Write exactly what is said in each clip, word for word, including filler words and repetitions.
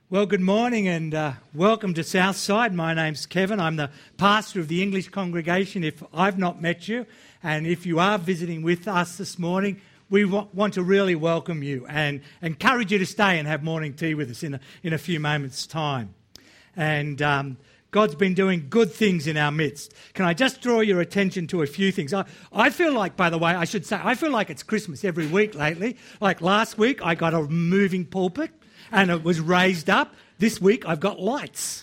Well, good morning and uh, welcome to Southside. My name's Kevin. I'm the pastor of the English congregation if I've not met you. And if you are visiting with us this morning, we w- want to really welcome you and encourage you to stay and have morning tea with us in a, in a few moments' time. And um, God's been doing good things in our midst. Can I just draw your attention to a few things? I, I feel like, by the way, I should say, I feel like it's Christmas every week lately. Like last week, I got a moving pulpit. And it was raised up. This week I've got lights.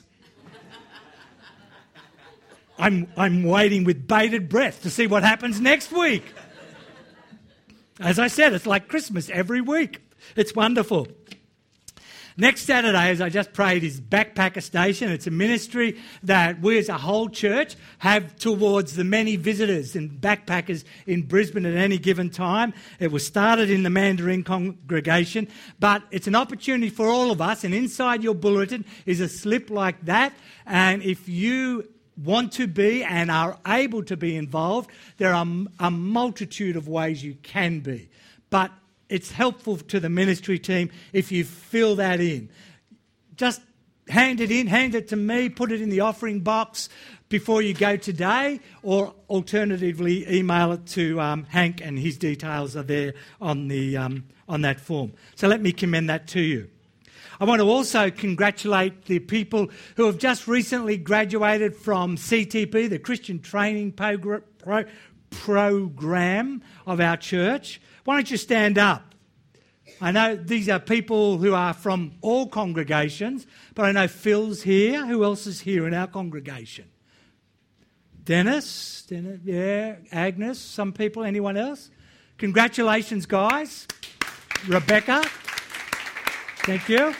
I'm I'm waiting with bated breath to see what happens next week. As I said, it's like Christmas every week. It's wonderful. Next Saturday, as I just prayed, is Backpacker Station. It's a ministry that we as a whole church have towards the many visitors and backpackers in Brisbane at any given time. It was started in the Mandarin congregation, but it's an opportunity for all of us, and inside your bulletin is a slip like that. And if you want to be and are able to be involved, there are a multitude of ways you can be. But it's helpful to the ministry team if you fill that in. Just hand it in, hand it to me, put it in the offering box before you go today, or alternatively email it to um, Hank, and his details are there on the um, on that form. So let me commend that to you. I want to also congratulate the people who have just recently graduated from C T P, the Christian Training Pro- Pro- Program of our church. Why don't you stand up? I know these are people who are from all congregations, but I know Phil's here. Who else is here in our congregation? Dennis, Dennis, yeah, Agnes, some people, anyone else? Congratulations, guys. Rebecca, thank you.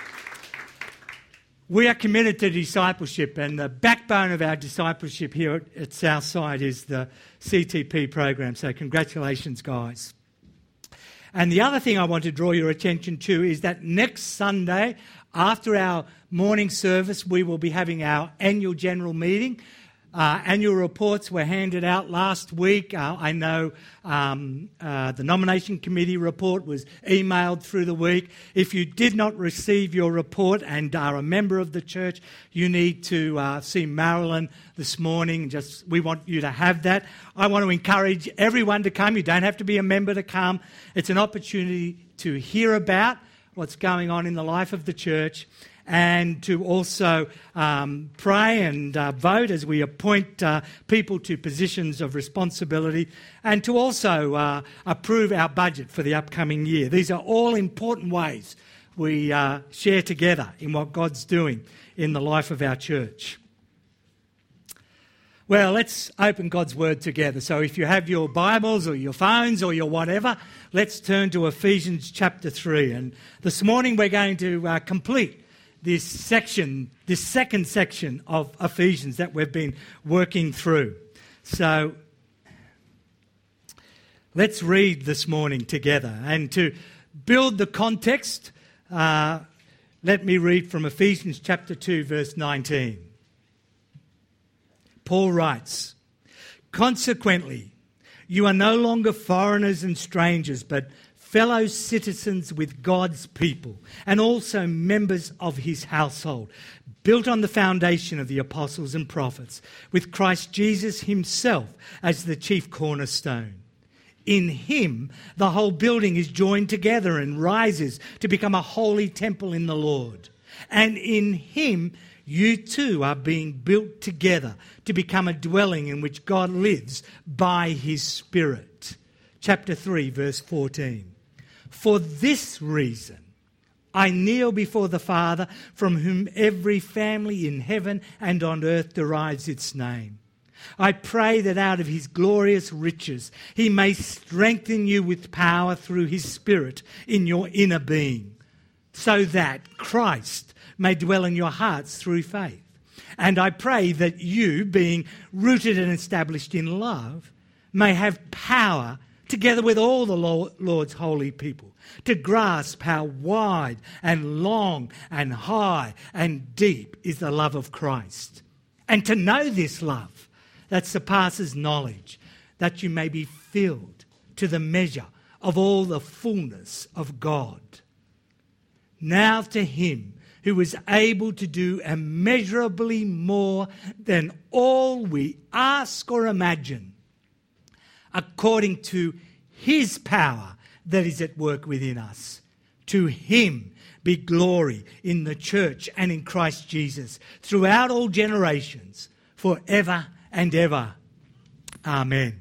We are committed to discipleship, and the backbone of our discipleship here at, at Southside is the C T P program, so congratulations, guys. And the other thing I want to draw your attention to is that next Sunday, after our morning service, we will be having our annual general meeting. Uh, annual reports were handed out last week. Uh, I know um, uh, the nomination committee report was emailed through the week. If you did not receive your report and are a member of the church, you need to uh, see Marilyn this morning. Just we want you to have that. I want to encourage everyone to come. You don't have to be a member to come. It's an opportunity to hear about what's going on in the life of the church, and to also um, pray and uh, vote as we appoint uh, people to positions of responsibility, and to also uh, approve our budget for the upcoming year. These are all important ways we uh, share together in what God's doing in the life of our church. Well, let's open God's Word together. So if you have your Bibles or your phones or your whatever, let's turn to Ephesians chapter three. And this morning we're going to uh, complete this section, this second section of Ephesians that we've been working through. So let's read this morning together. And to build the context, uh, let me read from Ephesians chapter two, verse nineteen. Paul writes, "Consequently, you are no longer foreigners and strangers, but fellow citizens with God's people, and also members of his household, built on the foundation of the apostles and prophets, with Christ Jesus himself as the chief cornerstone. In him, the whole building is joined together and rises to become a holy temple in the Lord. And in him, you too are being built together to become a dwelling in which God lives by his Spirit." Chapter three, verse fourteen. "For this reason, I kneel before the Father, from whom every family in heaven and on earth derives its name. I pray that out of his glorious riches he may strengthen you with power through his Spirit in your inner being, so that Christ may dwell in your hearts through faith. And I pray that you, being rooted and established in love, may have power together with all the Lord's holy people, to grasp how wide and long and high and deep is the love of Christ, and to know this love that surpasses knowledge, that you may be filled to the measure of all the fullness of God. Now to him who is able to do immeasurably more than all we ask or imagine, according to his power that is at work within us. To him be glory in the church and in Christ Jesus throughout all generations, forever and ever. Amen.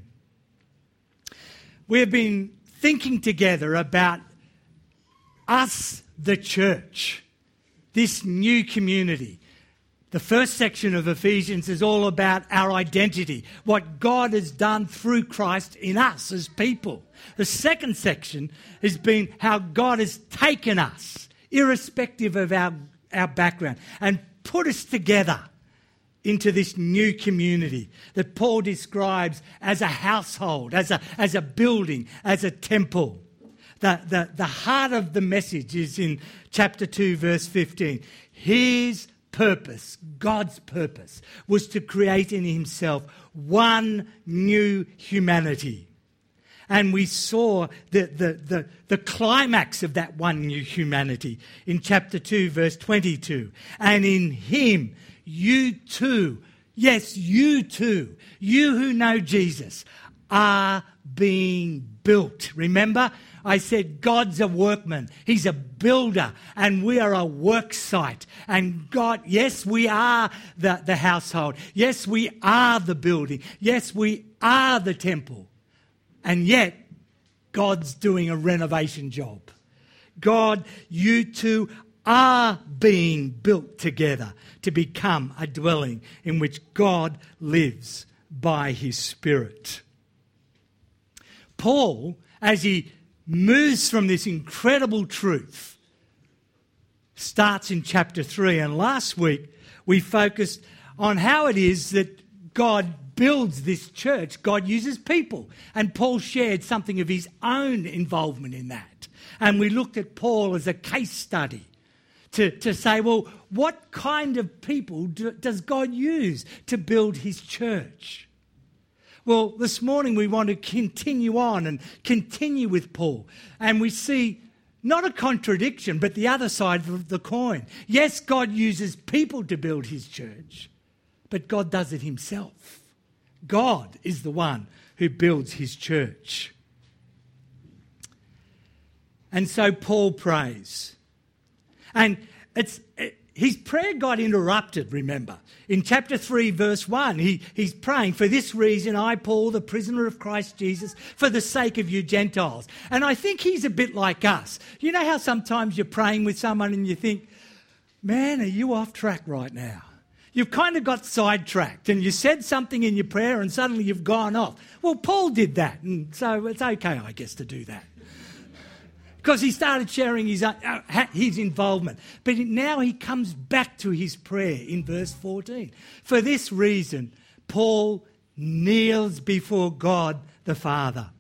We have been thinking together about us, the church, this new community. The first section of Ephesians is all about our identity, what God has done through Christ in us as people. The second section has been how God has taken us, irrespective of our, our background, and put us together into this new community that Paul describes as a household, as a, as a building, as a temple. The, the, the heart of the message is in chapter two, verse fifteen. His purpose, God's purpose, was to create in himself one new humanity. And we saw the, the, the, the climax of that one new humanity in chapter two, verse twenty-two. And in him, you too, yes, you too, you who know Jesus, are being built. Remember, I said God's a workman. He's a builder, and we are a work site. And God, yes, we are the, the household. Yes, we are the building. Yes, we are the temple. And yet, God's doing a renovation job. God, you two are being built together to become a dwelling in which God lives by his Spirit. Paul, as he moves from this incredible truth, starts in chapter three. And last week we focused on how it is that God builds this church. God uses people. And Paul shared something of his own involvement in that. And we looked at Paul as a case study to, to say, well, what kind of people do, does God use to build his church? Well, this morning we want to continue on and continue with Paul. And we see not a contradiction, but the other side of the coin. Yes, God uses people to build his church, but God does it himself. God is the one who builds his church. And so Paul prays. And it's it, his prayer got interrupted, remember. In chapter three, verse one, he, he's praying, for this reason I, Paul, the prisoner of Christ Jesus, for the sake of you Gentiles. And I think he's a bit like us. You know how sometimes you're praying with someone and you think, man, are you off track right now? You've kind of got sidetracked and you said something in your prayer and suddenly you've gone off. Well, Paul did that, and so it's okay, I guess, to do that. Because he started sharing his, uh, his involvement. But now he comes back to his prayer in verse fourteen. For this reason, Paul kneels before God the Father.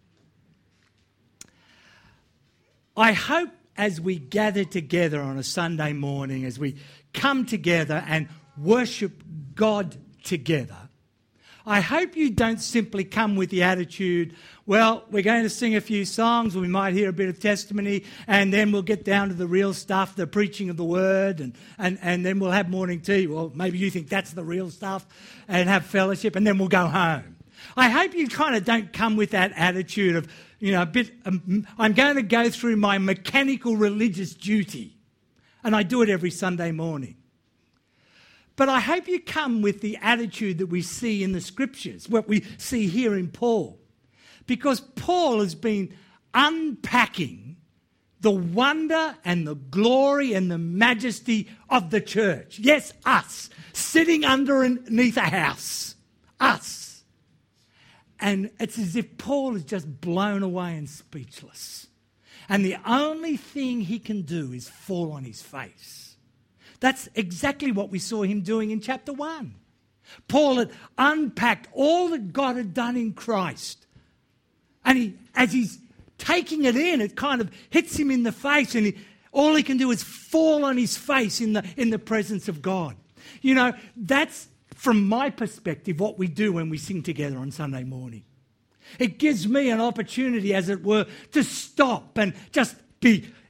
I hope as we gather together on a Sunday morning, as we come together and worship God together, I hope you don't simply come with the attitude, well, we're going to sing a few songs, we might hear a bit of testimony, and then we'll get down to the real stuff, the preaching of the word, and, and, and then we'll have morning tea. Well, maybe you think that's the real stuff, and have fellowship, and then we'll go home. I hope you kind of don't come with that attitude of, you know, a bit, um, I'm going to go through my mechanical religious duty, and I do it every Sunday morning. But I hope you come with the attitude that we see in the Scriptures, what we see here in Paul. Because Paul has been unpacking the wonder and the glory and the majesty of the church. Yes, us, sitting underneath a house. Us. And it's as if Paul is just blown away and speechless. And the only thing he can do is fall on his face. That's exactly what we saw him doing in chapter one. Paul had unpacked all that God had done in Christ. And he, as he's taking it in, it kind of hits him in the face, and he, all he can do is fall on his face in the, in the presence of God. You know, that's, from my perspective, what we do when we sing together on Sunday morning. It gives me an opportunity, as it were, to stop and just be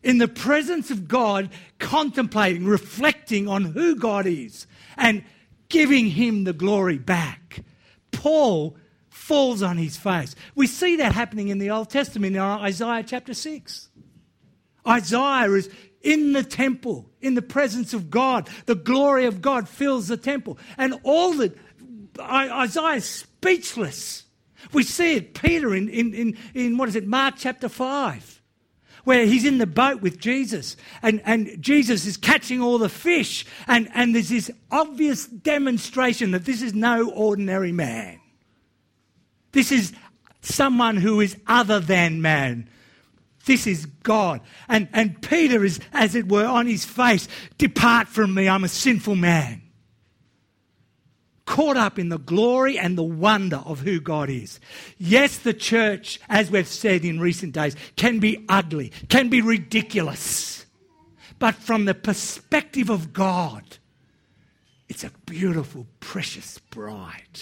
in the presence of God, contemplating, reflecting on who God is and giving him the glory back. Paul falls on his face. We see that happening in the Old Testament in Isaiah chapter six. Isaiah is in the temple, in the presence of God. The glory of God fills the temple. And all the, Isaiah is speechless. We see it, Peter, in, in, in, in what is it, Mark chapter five, where he's in the boat with Jesus and, and Jesus is catching all the fish. And, and there's this obvious demonstration that this is no ordinary man. This is someone who is other than man. This is God. And, and Peter is, as it were, on his face, depart from me, I'm a sinful man. Caught up in the glory and the wonder of who God is. Yes, the church, as we've said in recent days, can be ugly, can be ridiculous. But from the perspective of God, it's a beautiful, precious bride.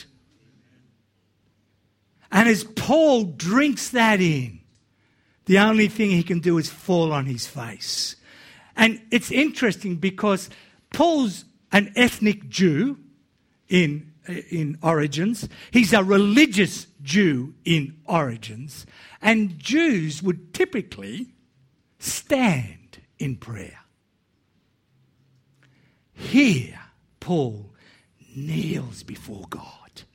And as Paul drinks that in, the only thing he can do is fall on his face. And it's interesting because Paul's an ethnic Jew in, in origins. He's a religious Jew in origins. And Jews would typically stand in prayer. Here, Paul kneels before God.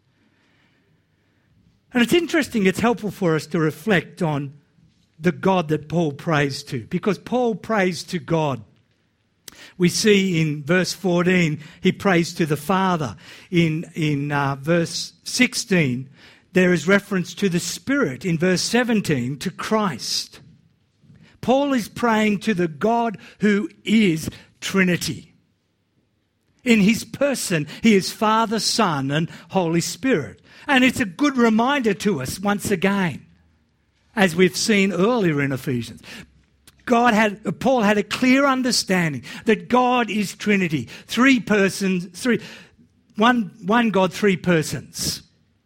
And it's interesting, it's helpful for us to reflect on the God that Paul prays to, because Paul prays to God. We see in verse fourteen, he prays to the Father. In, in uh, verse sixteen, there is reference to the Spirit. In verse seventeen, to Christ. Paul is praying to the God who is Trinity. In his person, he is Father, Son, and Holy Spirit. And it's a good reminder to us once again, as we've seen earlier in Ephesians. God had, Paul had a clear understanding that God is Trinity. Three persons, three, one, one God, three persons.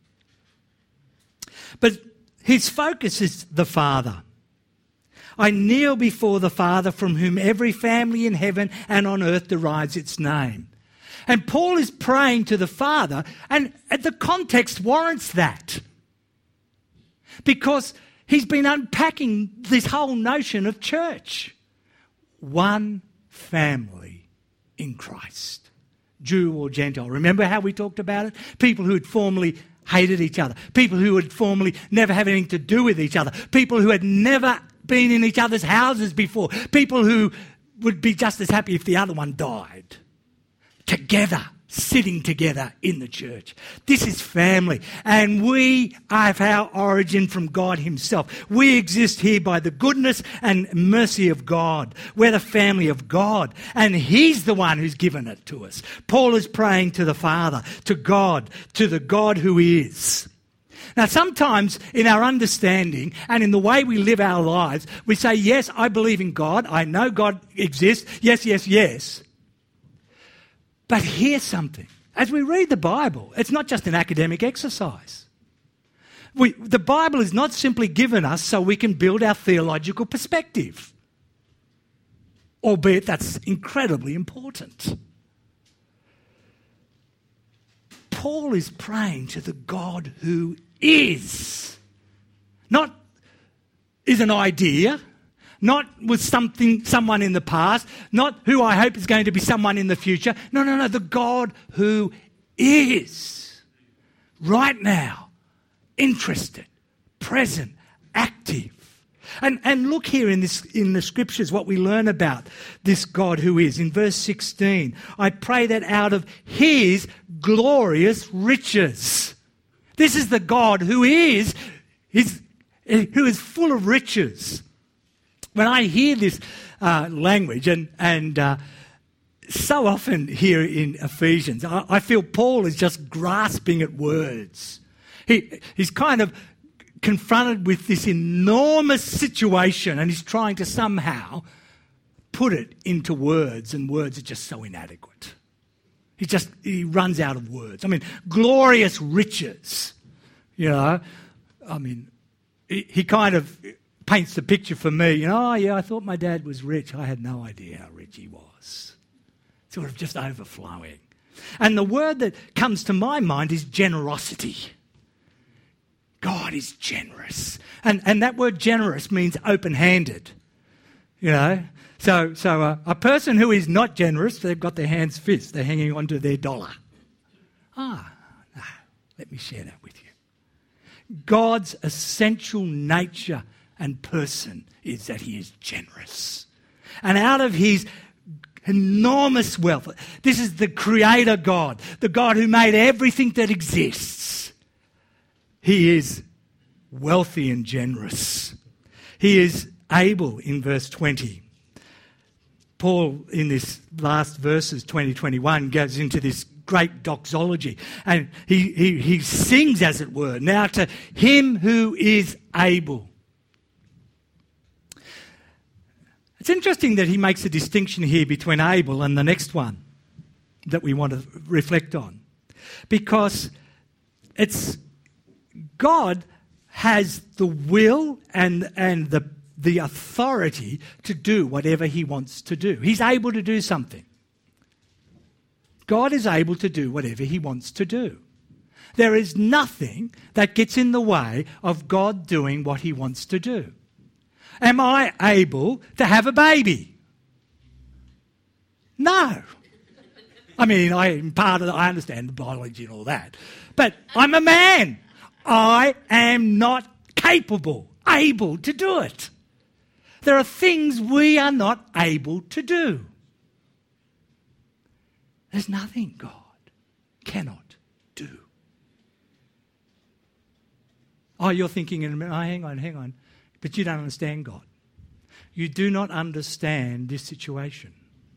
But his focus is the Father. I kneel before the Father from whom every family in heaven and on earth derives its name. And Paul is praying to the Father, and the context warrants that. Because he's been unpacking this whole notion of church. One family in Christ. Jew or Gentile. Remember how we talked about it? People who had formerly hated each other. People who had formerly never had anything to do with each other. People who had never been in each other's houses before. People who would be just as happy if the other one died. Together, sitting together in the church. This is family. And we have our origin from God himself. We exist here by the goodness and mercy of God. We're the family of God. And he's the one who's given it to us. Paul is praying to the Father, to God, to the God who is. Now, sometimes in our understanding and in the way we live our lives, we say, yes, I believe in God. I know God exists. Yes, yes, yes. But here's something. As we read the Bible, it's not just an academic exercise. We, the Bible is not simply given us so we can build our theological perspective. Albeit that's incredibly important. Paul is praying to the God who is. Not is an idea. Not with something, someone in the past, not who I hope is going to be someone in the future. No, no, no, the God who is right now, interested, present, active. And, and look here in this in the scriptures what we learn about this God who is. In verse sixteen, I pray that out of his glorious riches. This is the God who is, is who is full of riches. When I hear this uh, language, and, and uh, so often here in Ephesians, I, I feel Paul is just grasping at words. He, he's kind of confronted with this enormous situation and he's trying to somehow put it into words, and words are just so inadequate. He just, he runs out of words. I mean, glorious riches, you know. I mean, he, he kind of paints the picture for me. You know, oh yeah, I thought my dad was rich. I had no idea how rich he was. Sort of just overflowing. And the word that comes to my mind is generosity. God is generous. And and that word generous means open-handed. You know? So so a, a person who is not generous, they've got their hands fist. They're hanging on to their dollar. Ah, no. Let me share that with you. God's essential nature and person is that he is generous. And out of his enormous wealth, this is the creator God, the God who made everything that exists. He is wealthy and generous. He is able, in verse twenty. Paul, in this last verses, twenty, twenty-one, goes into this great doxology. And he, he, he sings, as it were, now to him who is able. It's interesting that he makes a distinction here between able and the next one that we want to reflect on. Because it's God has the will and, and the, the authority to do whatever he wants to do. He's able to do something. God is able to do whatever he wants to do. There is nothing that gets in the way of God doing what he wants to do. Am I able to have a baby? No. I mean, I'm part of the, I understand the biology and all that. But I'm a man. I am not capable, able to do it. There are things we are not able to do. There's nothing God cannot do. Oh, you're thinking in a minute, oh, hang on, hang on. But you don't understand God. You do not understand this situation.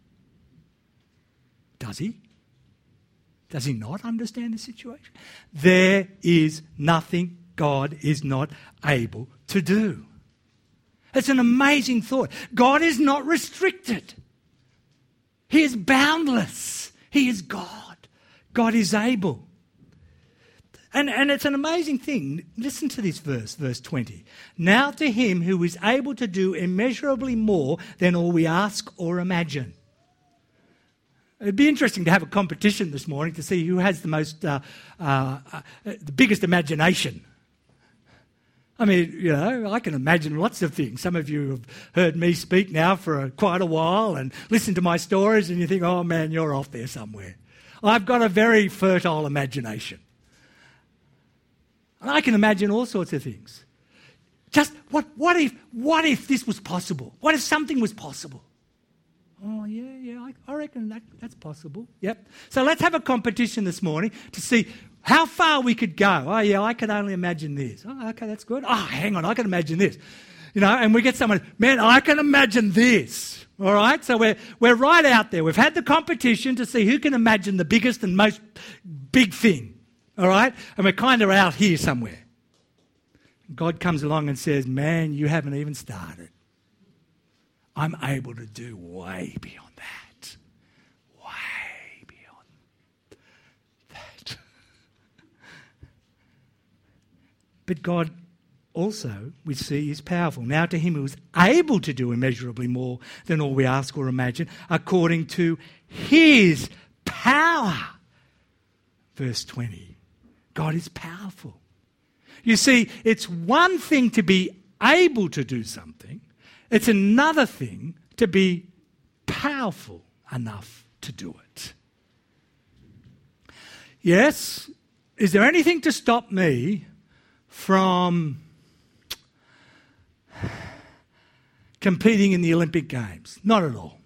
Does he? Does he not understand the situation? There is nothing God is not able to do. It's an amazing thought. God is not restricted. He is boundless. He is God. God is able. And, and it's an amazing thing. Listen to this verse, verse twenty. Now to him who is able to do immeasurably more than all we ask or imagine. It'd be interesting to have a competition this morning to see who has the most, uh, uh, uh, the biggest imagination. I mean, you know, I can imagine lots of things. Some of you have heard me speak now for a, quite a while and listen to my stories and you think, oh man, you're off there somewhere. I've got a very fertile imagination. And I can imagine all sorts of things. Just what, what if, what if this was possible? What if something was possible? Oh, yeah, yeah, I, I reckon that, that's possible. Yep. So let's have a competition this morning to see how far we could go. Oh, yeah, I can only imagine this. Oh, okay, that's good. Oh, hang on, I can imagine this. You know, and we get someone, man, I can imagine this. All right? So we're, we're right out there. We've had the competition to see who can imagine the biggest and most big thing. All right? And we're kind of out here somewhere. God comes along and says, man, you haven't even started. I'm able to do way beyond that. Way beyond that. But God also, we see, is powerful. Now to him who is able to do immeasurably more than all we ask or imagine, according to his power. Verse twenty. God is powerful. You see, it's one thing to be able to do something. It's another thing to be powerful enough to do it. Yes, is there anything to stop me from competing in the Olympic Games? Not at all.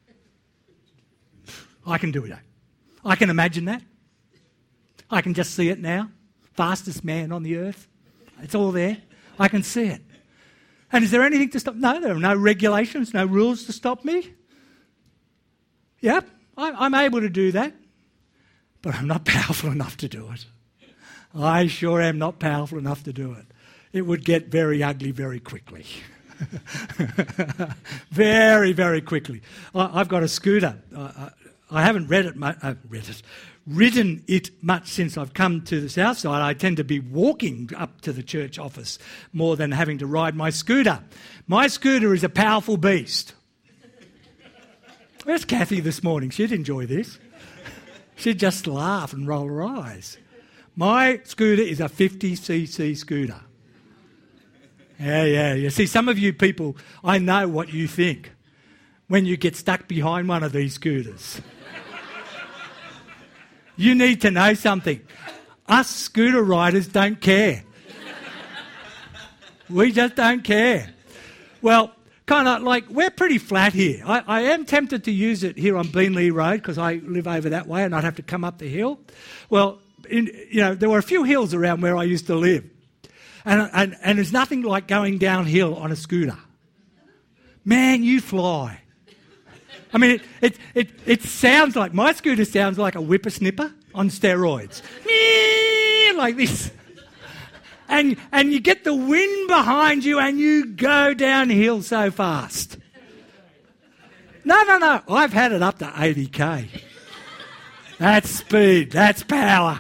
I can do it. I can imagine that. I can just see it now. Fastest man on the earth. It's all there. I can see it. And is there anything to stop? No, there are no regulations, no rules to stop me. Yep, I'm able to do that. But I'm not powerful enough to do it. I sure am not powerful enough to do it. It would get very ugly very quickly. very, very quickly. I've got a scooter. I haven't read it, mu- uh, read it, ridden it much since I've come to the south side. I tend to be walking up to the church office more than having to ride my scooter. My scooter is a powerful beast. Where's Kathy this morning? She'd enjoy this. She'd just laugh and roll her eyes. My scooter is a fifty c c scooter. Yeah, yeah. You see, some of you people, I know what you think when you get stuck behind one of these scooters. You need to know something. Us scooter riders don't care. We just don't care. Well, kind of like, we're pretty flat here. I, I am tempted to use it here on Beanley Road because I live over that way and I'd have to come up the hill. Well, in, you know, there were a few hills around where I used to live. And, and, and there's nothing like going downhill on a scooter. Man, you fly. I mean, it, it, it, it sounds like, my scooter sounds like a whippersnipper on steroids. Like this. And, and you get the wind behind you and you go downhill so fast. No, no, no. I've had it up to eighty k. That's speed. That's power.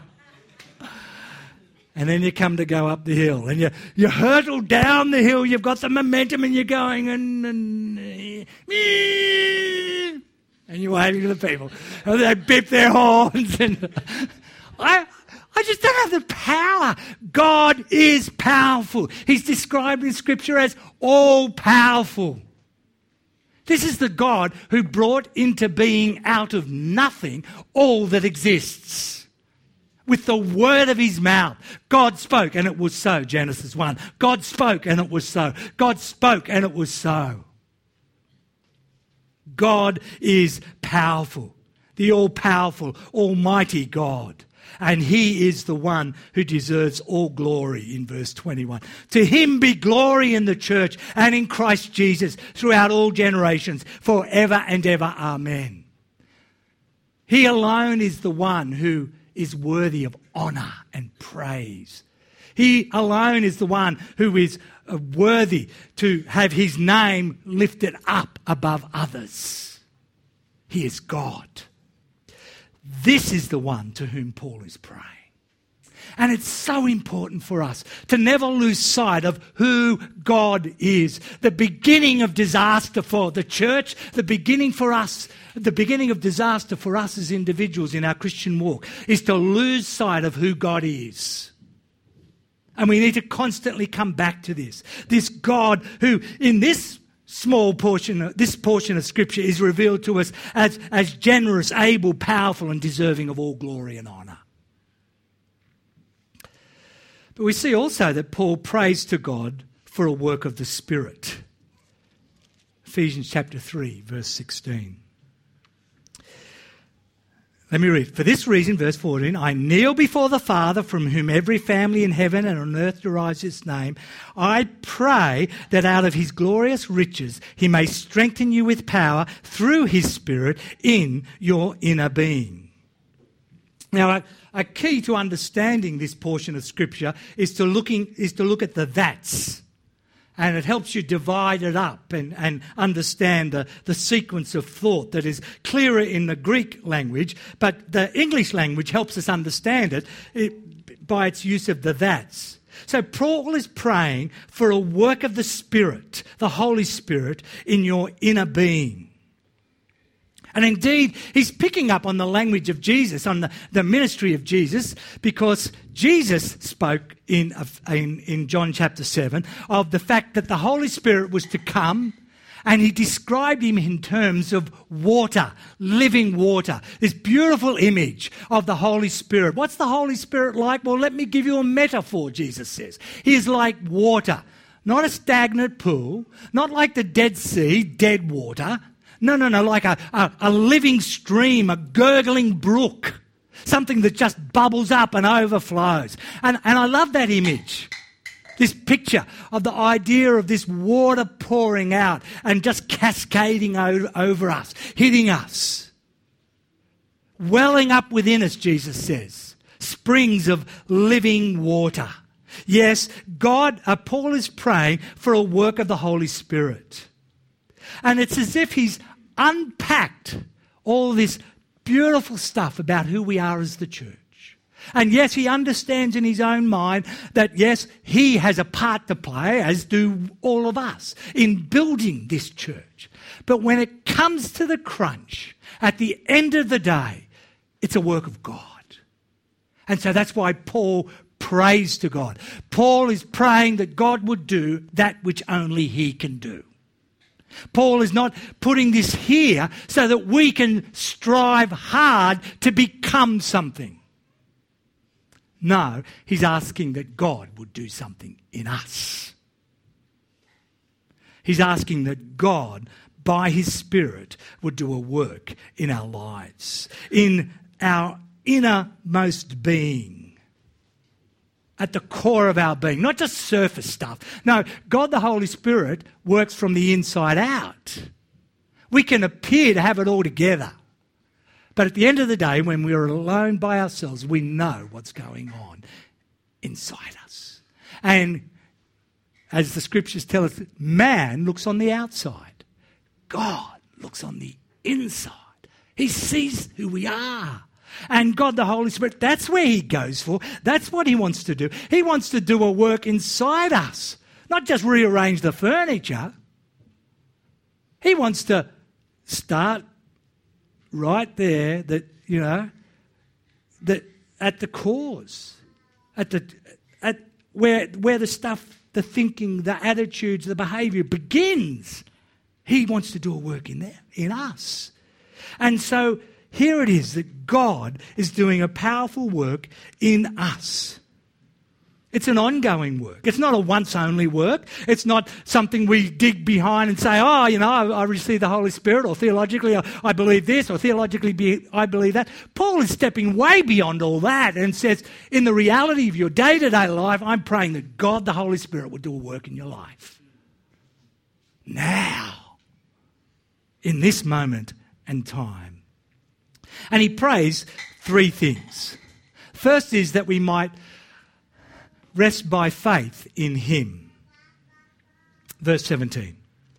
And then you come to go up the hill and you, you hurtle down the hill. You've got the momentum and you're going and... and and you're waving to the people. And they beep their horns. And I... I just don't have the power. God is powerful. He's described in Scripture as all-powerful. This is the God who brought into being out of nothing all that exists. With the word of his mouth, God spoke and it was so, Genesis one. God spoke and it was so. God spoke and it was so. God is powerful, the all-powerful, almighty God. And he is the one who deserves all glory in verse twenty-one. To him be glory in the church and in Christ Jesus throughout all generations, forever and ever. Amen. He alone is the one who is worthy of honour and praise. He alone is the one who is worthy to have his name lifted up above others. He is God. This is the one to whom Paul is praying. And it's so important for us to never lose sight of who God is. The beginning of disaster for the church, the beginning for us, the beginning of disaster for us as individuals in our Christian walk is to lose sight of who God is. And we need to constantly come back to this. This God who in this small portion, this portion of Scripture is revealed to us as, as generous, able, powerful and deserving of all glory and honour. But we see also that Paul prays to God for a work of the Spirit. Ephesians chapter three, verse sixteen. Let me read. For this reason, verse fourteen, I kneel before the Father from whom every family in heaven and on earth derives its name. I pray that out of his glorious riches he may strengthen you with power through his Spirit in your inner being. Now, a, a key to understanding this portion of Scripture is to looking is to look at the that's. And it helps you divide it up and, and understand the, the sequence of thought that is clearer in the Greek language, but the English language helps us understand it, it by its use of the that's. So Paul is praying for a work of the Spirit, the Holy Spirit, in your inner being. And indeed, he's picking up on the language of Jesus, on the, the ministry of Jesus, because Jesus spoke in, in, in John chapter seven of the fact that the Holy Spirit was to come, and he described him in terms of water, living water. This beautiful image of the Holy Spirit. What's the Holy Spirit like? Well, let me give you a metaphor, Jesus says. He is like water, not a stagnant pool, not like the Dead Sea, dead water. No, no, no, like a, a, a living stream, a gurgling brook, something that just bubbles up and overflows. And, and I love that image, this picture of the idea of this water pouring out and just cascading over, over us, hitting us, welling up within us, Jesus says, springs of living water. Yes, God, uh, Paul is praying for a work of the Holy Spirit. And it's as if he's unpacked all this beautiful stuff about who we are as the church. And yes, he understands in his own mind that, yes, he has a part to play, as do all of us, in building this church. But when it comes to the crunch, at the end of the day, it's a work of God. And so that's why Paul prays to God. Paul is praying that God would do that which only he can do. Paul is not putting this here so that we can strive hard to become something. No, he's asking that God would do something in us. He's asking that God, by his Spirit, would do a work in our lives, in our innermost being, at the core of our being, not just surface stuff. No, God the Holy Spirit works from the inside out. We can appear to have it all together. But at the end of the day, when we're alone by ourselves, we know what's going on inside us. And as the scriptures tell us, man looks on the outside. God looks on the inside. He sees who we are. And God the Holy Spirit, that's where he goes for. That's what he wants to do. He wants to do a work inside us, not just rearrange the furniture. He wants to start right there, that, you know, that at the cause, at the at where where the stuff, the thinking, the attitudes, the behaviour begins. He wants to do a work in there, in us. And so here it is that God is doing a powerful work in us. It's an ongoing work. It's not a once-only work. It's not something we dig behind and say, oh, you know, I, I received the Holy Spirit, or theologically I, I believe this, or theologically be, I believe that. Paul is stepping way beyond all that and says, in the reality of your day-to-day life, I'm praying that God, the Holy Spirit, will do a work in your life. Now, in this moment and time. And he prays three things. First is that we might rest by faith in him. Verse seventeen.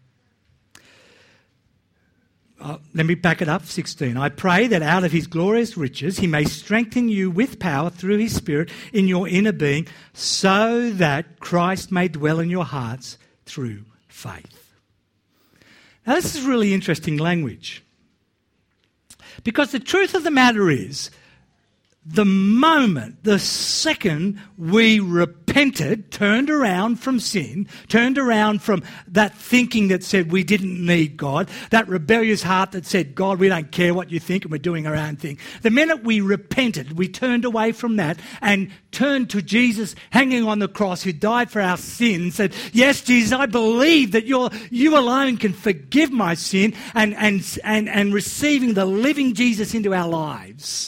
Uh, let me back it up, sixteen. I pray that out of his glorious riches he may strengthen you with power through his Spirit in your inner being, so that Christ may dwell in your hearts through faith. Now this is really interesting language. Because the truth of the matter is, the moment, the second we repented, turned around from sin, turned around from that thinking that said we didn't need God, that rebellious heart that said, God, we don't care what you think and we're doing our own thing. The minute we repented, we turned away from that and turned to Jesus hanging on the cross who died for our sins, said, yes, Jesus, I believe that you're, you alone can forgive my sin, and, and, and, and receiving the living Jesus into our lives.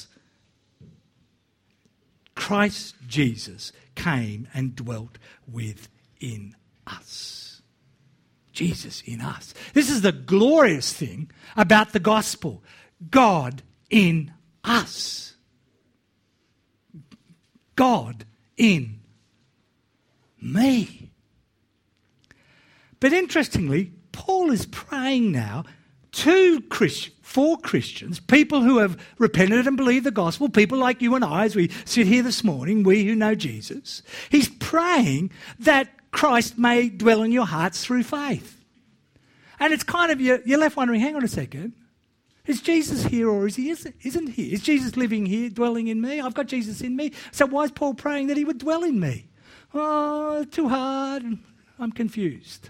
Christ Jesus came and dwelt within us. Jesus in us. This is the glorious thing about the gospel. God in us. God in me. But interestingly, Paul is praying now to Christians, for Christians, people who have repented and believed the gospel, people like you and I as we sit here this morning, we who know Jesus. He's praying that Christ may dwell in your hearts through faith. And it's kind of, you're, you're left wondering, hang on a second, is Jesus here or is he isn't, isn't he? Is Jesus living here, dwelling in me? I've got Jesus in me. So why is Paul praying that he would dwell in me? Oh, too hard. I'm confused.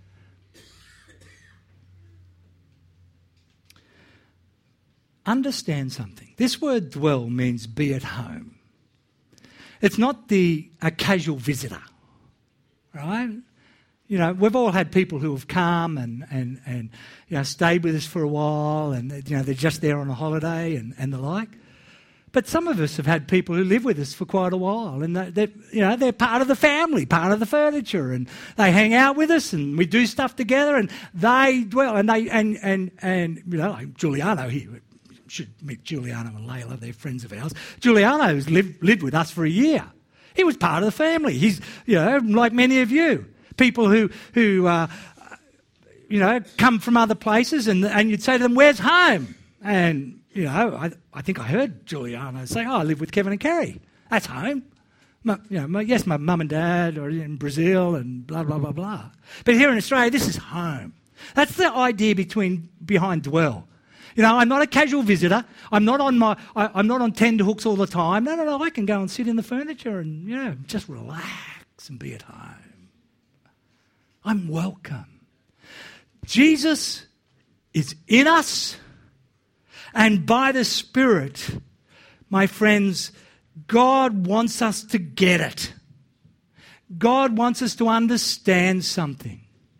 Understand something. This word dwell means be at home. It's not the a casual visitor, right? You know, we've all had people who have come and, and, and you know, stayed with us for a while, and you know, they're just there on a holiday and, and the like. But some of us have had people who live with us for quite a while, and they're, they're, you know, they're part of the family, part of the furniture, and they hang out with us, and we do stuff together, and they dwell, and they and and and you know, like Giuliano here. Should meet Giuliano and Layla, they're friends of ours. Giuliano's lived, lived with us for a year. He was part of the family. He's, you know, like many of you, people who, who uh, you know, come from other places, and, and you'd say to them, where's home? And you know, I, I think I heard Juliana say, oh, I live with Kevin and Kerry. That's home. My, you know, my, yes, my mum and dad are in Brazil and blah, blah, blah, blah. But here in Australia, this is home. That's the idea between behind dwell. You know, I'm not a casual visitor. I'm not on my. I, I'm not on tenterhooks all the time. No, no, no. I can go and sit in the furniture and, you know, just relax and be at home. I'm welcome. Jesus is in us, and by the Spirit, my friends, God wants us to get it. God wants us to understand something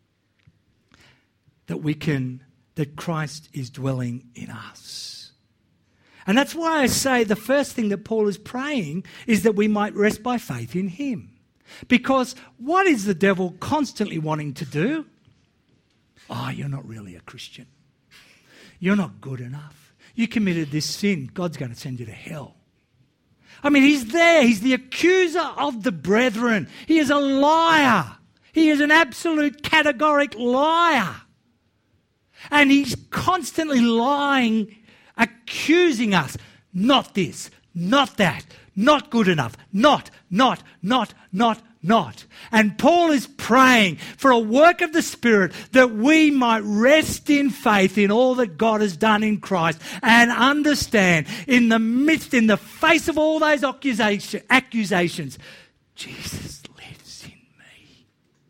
that we can. That Christ is dwelling in us. And that's why I say the first thing that Paul is praying is that we might rest by faith in him. Because what is the devil constantly wanting to do? Oh, you're not really a Christian. You're not good enough. You committed this sin. God's going to send you to hell. I mean, he's there. He's the accuser of the brethren. He is a liar. He is an absolute categoric liar. And he's constantly lying, accusing us. Not this, not that, not good enough, not, not, not, not, not. And Paul is praying for a work of the Spirit that we might rest in faith in all that God has done in Christ and understand in the midst, in the face of all those accusation, accusations, Jesus lives in me.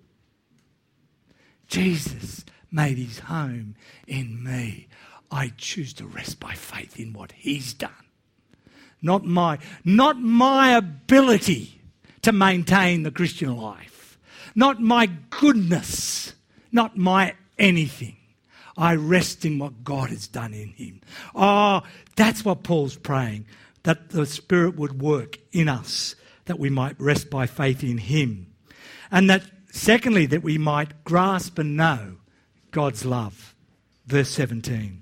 Jesus made his home in me. I choose to rest by faith in what he's done. Not my, not my ability to maintain the Christian life. Not my goodness. Not my anything. I rest in what God has done in him. Oh, that's what Paul's praying, that the Spirit would work in us, that we might rest by faith in him. And that, secondly, that we might grasp and know God's love. Verse seventeen.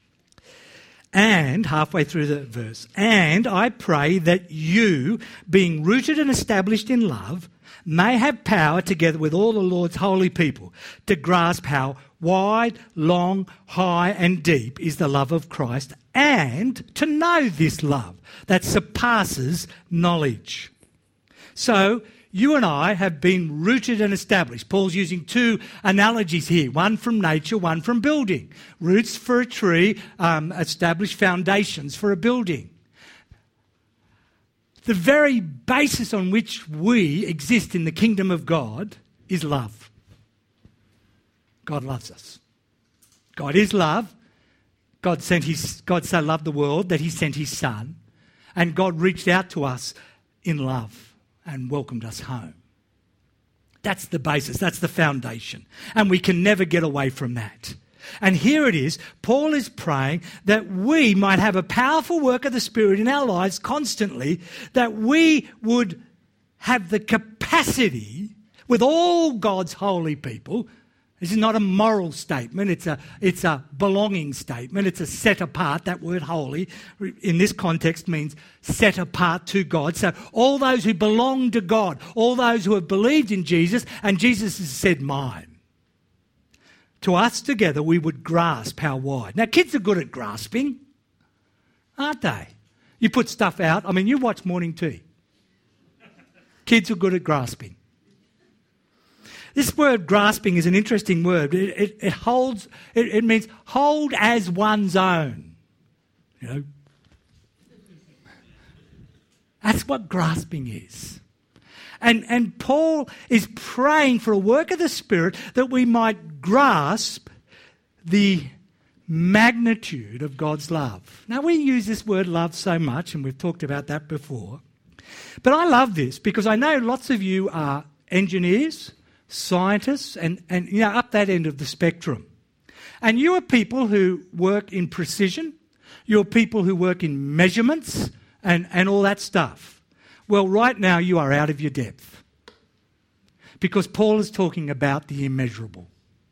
And, halfway through the verse, and I pray that you, being rooted and established in love, may have power together with all the Lord's holy people to grasp how wide, long, high and deep is the love of Christ, and to know this love that surpasses knowledge. So, you and I have been rooted and established. Paul's using two analogies here, one from nature, one from building. Roots for a tree, um, established foundations for a building. The very basis on which we exist in the kingdom of God is love. God loves us. God is love. God sent his, God so loved the world that he sent his Son. And God reached out to us in love and welcomed us home. That's the basis, that's the foundation. And we can never get away from that. And here it is, Paul is praying that we might have a powerful work of the Spirit in our lives constantly, that we would have the capacity with all God's holy people. This is not a moral statement, it's a, it's a belonging statement, it's a set apart. That word holy in this context means set apart to God. So all those who belong to God, all those who have believed in Jesus, and Jesus has said mine. To us together we would grasp how wide. Now kids are good at grasping, aren't they? You put stuff out, I mean you watch Morning Tea. Kids are good at grasping. This word grasping is an interesting word. It, it, it holds. It, it means hold as one's own. You know, that's what grasping is. And and Paul is praying for a work of the Spirit that we might grasp the magnitude of God's love. Now we use this word love so much, and we've talked about that before. But I love this because I know lots of you are engineers, scientists, and, and you know, up that end of the spectrum. And you are people who work in precision. You're people who work in measurements and, and all that stuff. Well, right now you are out of your depth. Because Paul is talking about the immeasurable.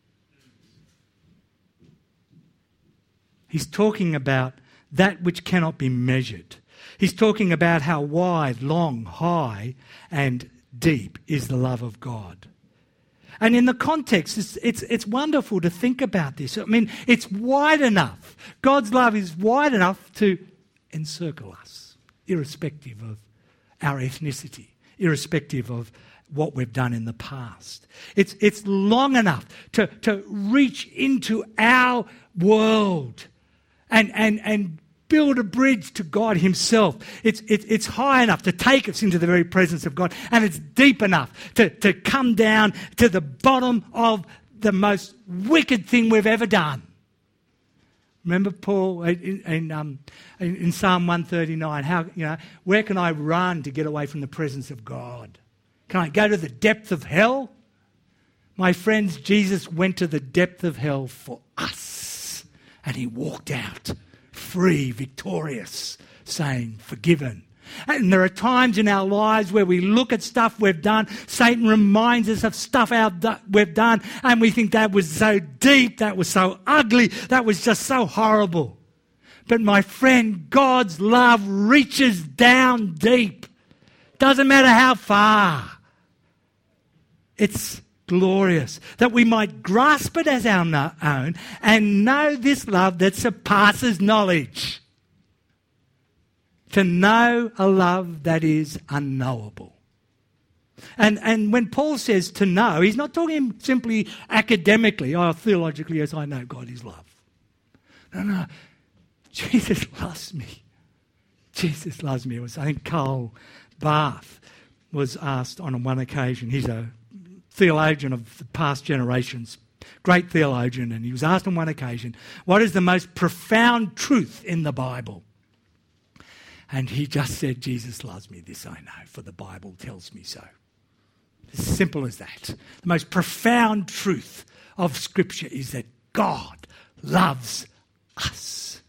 He's talking about that which cannot be measured. He's talking about how wide, long, high, and deep is the love of God. And in the context, it's, it's, it's wonderful to think about this. I mean, it's wide enough. God's love is wide enough to encircle us, irrespective of our ethnicity, irrespective of what we've done in the past. It's, it's long enough to, to reach into our world and, and, and build a bridge to God himself. It's, it, it's high enough to take us into the very presence of God, and it's deep enough to, to come down to the bottom of the most wicked thing we've ever done. Remember Paul in, in, um, in, in Psalm one thirty-nine, how, you know, where can I run to get away from the presence of God? Can I go to the depth of hell? My friends, Jesus went to the depth of hell for us, and he walked out free, victorious, saying, forgiven. And there are times in our lives where we look at stuff we've done, Satan reminds us of stuff our, we've done, and we think that was so deep, that was so ugly, that was just so horrible. But my friend, God's love reaches down deep. Doesn't matter how far. It's glorious, that we might grasp it as our no- own and know this love that surpasses knowledge. To know a love that is unknowable. And, and when Paul says to know, he's not talking simply academically or theologically, as I know God is love. No, no. Jesus loves me. Jesus loves me. It was, I think Karl Barth was asked on one occasion, he's a theologian of the past generations, great theologian, and he was asked on one occasion, what is the most profound truth in the Bible? And he just said, Jesus loves me, this I know, for the Bible tells me so. As simple as that. The most profound truth of Scripture is that God loves us.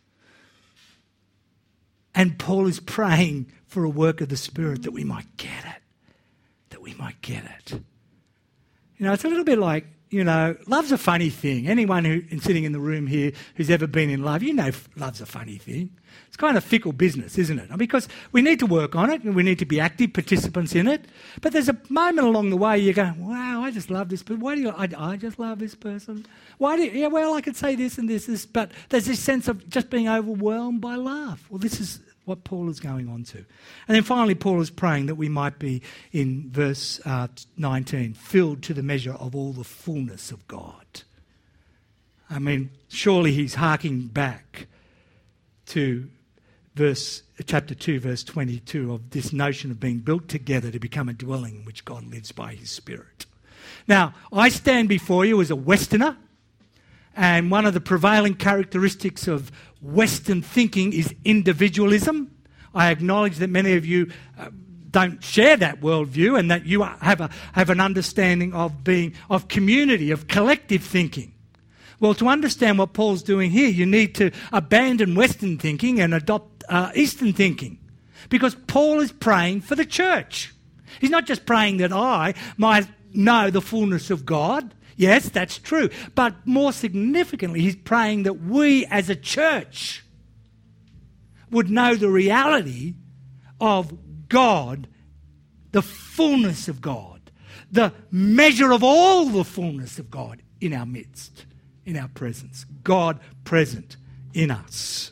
And Paul is praying for a work of the Spirit that we might get it. That we might get it. You know, it's a little bit like, you know, love's a funny thing. Anyone who is sitting in the room here who's ever been in love, you know love's a funny thing. It's kind of fickle business, isn't it? Because we need to work on it and we need to be active participants in it. But there's a moment along the way you go, wow, I just love this person. Why do you, I, I just love this person. Why do you, yeah, well, I could say this and this, this, but there's this sense of just being overwhelmed by love. Well, this is what Paul is going on to. And then finally, Paul is praying that we might be, in verse uh, nineteen, filled to the measure of all the fullness of God. I mean, surely he's harking back to verse chapter two, verse twenty-two, of this notion of being built together to become a dwelling in which God lives by his Spirit. Now, I stand before you as a Westerner, and one of the prevailing characteristics of Western thinking is individualism. I acknowledge that many of you uh, don't share that worldview, and that you have a have an understanding of being of community, of collective thinking. Well, to understand what Paul's doing here, you need to abandon Western thinking and adopt uh, Eastern thinking, because Paul is praying for the church. He's not just praying that I might know the fullness of God. Yes, that's true. But more significantly, he's praying that we as a church would know the reality of God, the fullness of God, the measure of all the fullness of God in our midst, in our presence. God present in us.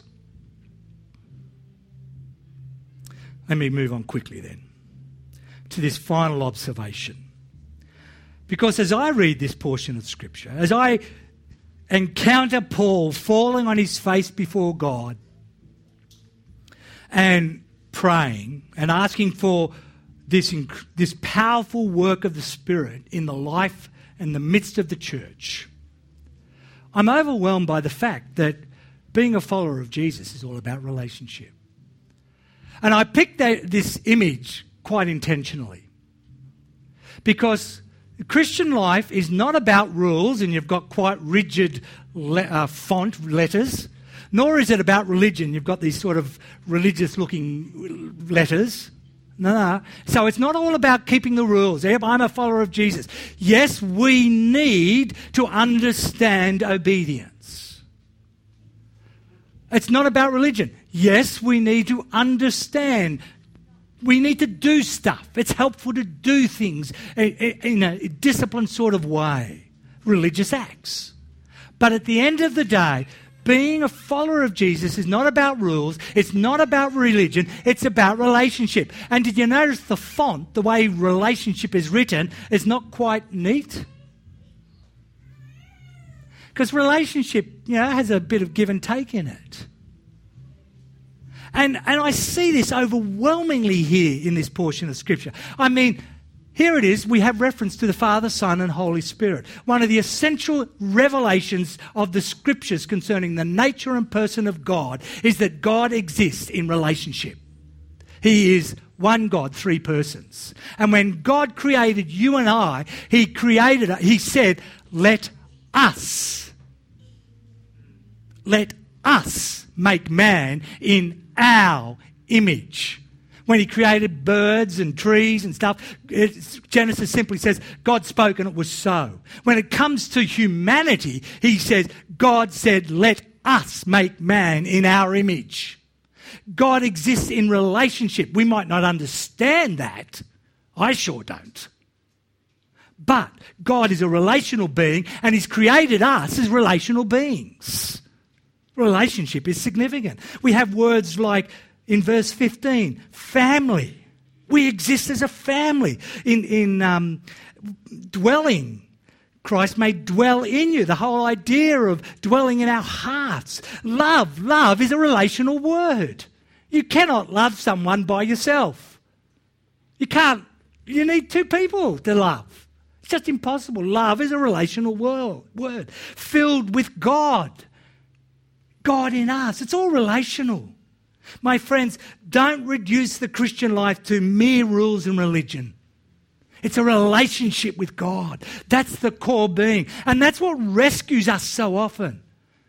Let me move on quickly then to this final observation. Because as I read this portion of Scripture, as I encounter Paul falling on his face before God and praying and asking for this, inc- this powerful work of the Spirit in the life and the midst of the church, I'm overwhelmed by the fact that being a follower of Jesus is all about relationship. And I picked that, this image quite intentionally, because the Christian life is not about rules and you've got quite rigid le- uh, font letters, nor is it about religion. You've got these sort of religious-looking letters. No, no. So it's not all about keeping the rules. I'm a follower of Jesus. Yes, we need to understand obedience. It's not about religion. Yes, we need to understand We need to do stuff. It's helpful to do things in a disciplined sort of way, religious acts. But at the end of the day, being a follower of Jesus is not about rules. It's not about religion. It's about relationship. And did you notice the font, the way relationship is written, is not quite neat? Because relationship, you know, has a bit of give and take in it. And, and I see this overwhelmingly here in this portion of Scripture. I mean, here it is. We have reference to the Father, Son and Holy Spirit. One of the essential revelations of the Scriptures concerning the nature and person of God is that God exists in relationship. He is one God, three persons. And when God created you and I, He created, He said, let us, let us make man in our image. When He created birds and trees and stuff, it, Genesis simply says, God spoke and it was so. When it comes to humanity, He says, God said, let us make man in our image. God exists in relationship. We might not understand that. I sure don't. But God is a relational being and He's created us as relational beings. Relationship is significant. We have words like, in verse fifteen, family. We exist as a family. In, in um, dwelling, Christ may dwell in you. The whole idea of dwelling in our hearts. Love. Love is a relational word. You cannot love someone by yourself. You can't. You need two people to love. It's just impossible. Love is a relational word. Filled with God. God in us. It's all relational. My friends, don't reduce the Christian life to mere rules and religion. It's a relationship with God. That's the core being. And that's what rescues us so often.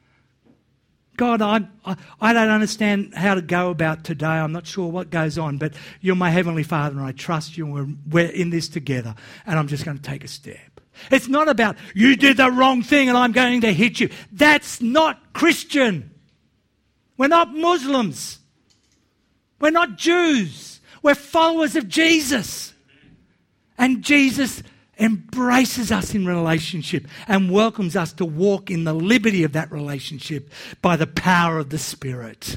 God, I, I, I don't understand how to go about today. I'm not sure what goes on, but you're my Heavenly Father and I trust you and we're, we're in this together and I'm just going to take a step. It's not about, you did the wrong thing and I'm going to hit you. That's not Christian. We're not Muslims. We're not Jews. We're followers of Jesus. And Jesus embraces us in relationship and welcomes us to walk in the liberty of that relationship by the power of the Spirit.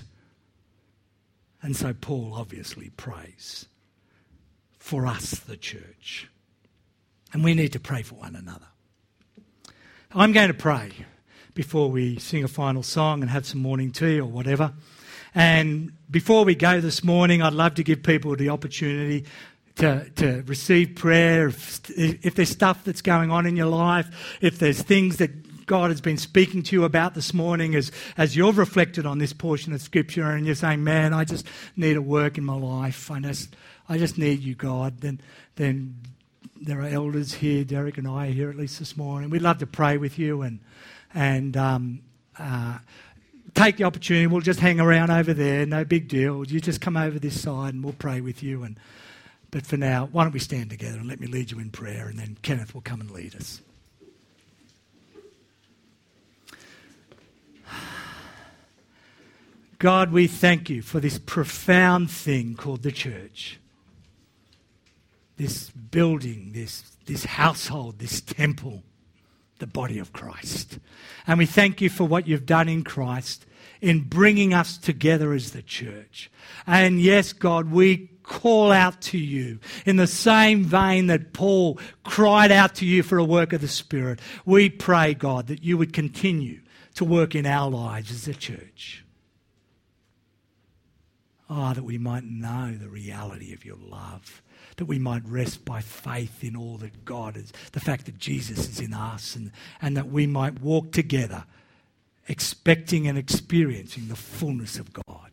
And so Paul obviously prays for us, the church. And we need to pray for one another. I'm going to pray before we sing a final song and have some morning tea or whatever. And before we go this morning, I'd love to give people the opportunity to, to receive prayer. If, if there's stuff that's going on in your life, if there's things that God has been speaking to you about this morning as, as you've reflected on this portion of Scripture and you're saying, man, I just need a work in my life. I just, I just need you, God. Then, then there are elders here. Derek and I are here at least this morning. We'd love to pray with you and, and um, uh, take the opportunity. We'll just hang around over there. No big deal. You just come over this side and we'll pray with you. And But for now, why don't we stand together and let me lead you in prayer and then Kenneth will come and lead us. God, we thank you for this profound thing called the church. This building, this, this household, this temple, the body of Christ. And we thank you for what you've done in Christ in bringing us together as the church. And yes, God, we call out to you in the same vein that Paul cried out to you for a work of the Spirit. We pray, God, that you would continue to work in our lives as a church. Oh, that we might know the reality of your love, that we might rest by faith in all that God is, the fact that Jesus is in us, and, and that we might walk together expecting and experiencing the fullness of God.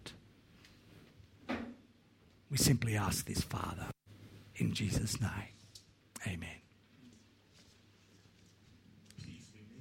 We simply ask this, Father, in Jesus' name. Amen.